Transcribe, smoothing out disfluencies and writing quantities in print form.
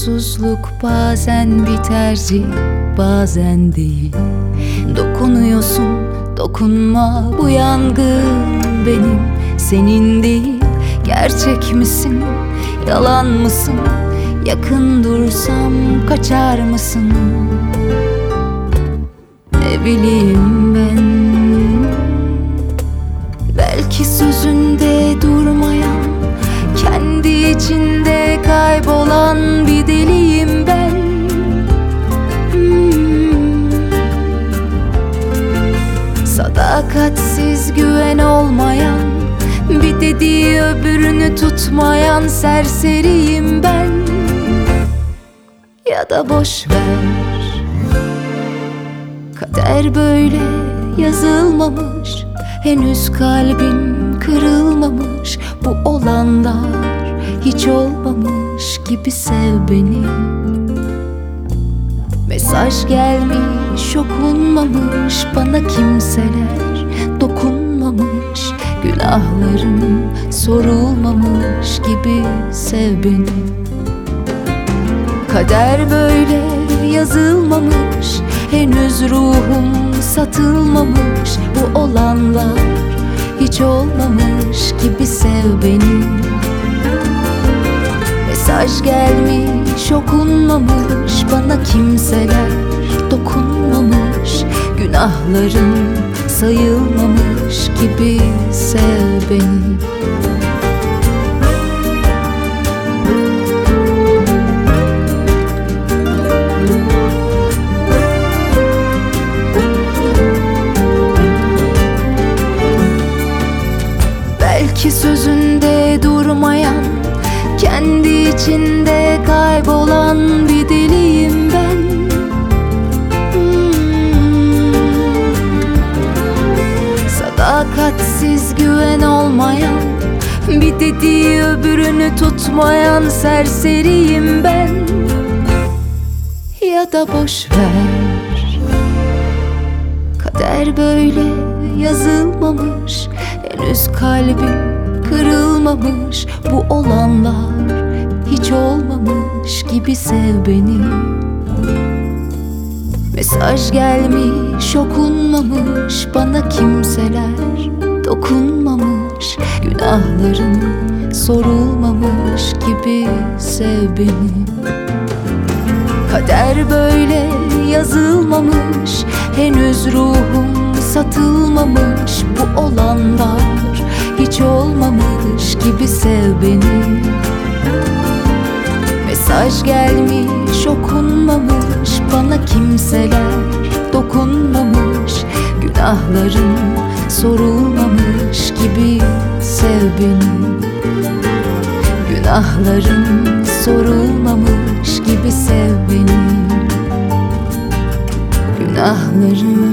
Umutsuzluk bazen bir tercih, bazen değil. Dokunuyorsun, dokunma, bu yangın benim, senin değil. Gerçek misin, yalan mısın? Yakın dursam kaçar mısın? Ne bileyim ben. Belki sözünde durmayan, kendi içinde kaybolan bir deliyim ben. Sadakatsiz, güven olmayan, bir dediği öbürünü tutmayan serseriyim ben. Ya da boş ver, kader böyle yazılmamış. Henüz kalbim kırılmamış, bu olanlar hiç olmamış gibi sev beni. Mesaj gelmiş, okunmamış, bana kimseler dokunmamış. Günahlarım sorulmamış gibi sev beni. Kader böyle yazılmamış, henüz ruhum satılmamış. Bu olanlar hiç olmamış gibi sev beni. Mesaj gelmiş, okunmamış, bana kimseler dokunmamış. Günahlarım sayılmamış gibi sev beni. Belki sözünde durmayan, kendi içinde kaybolan bir deliyim ben. Sadakatsiz, güven olmayan, bir dediği öbürünü tutmayan serseriyim ben. Ya da boş ver, kader böyle yazılmamış. Henüz kalbim kırılmamış, bu olanlar hiç olmamış gibi sev beni. Mesaj gelmiş, okunmamış, bana kimseler dokunmamış. Günahlarım sorulmamış gibi sev beni. Kader böyle yazılmamış, henüz ruhum satılmamış. Bu olanlar hiç olmamış gibi sev beni. Mesaj gelmiş, okunmamış, bana kimseler dokunmamış. Günahlarım sorulmamış gibi sev beni. Günahlarım sorulmamış gibi sev beni. Günahlarım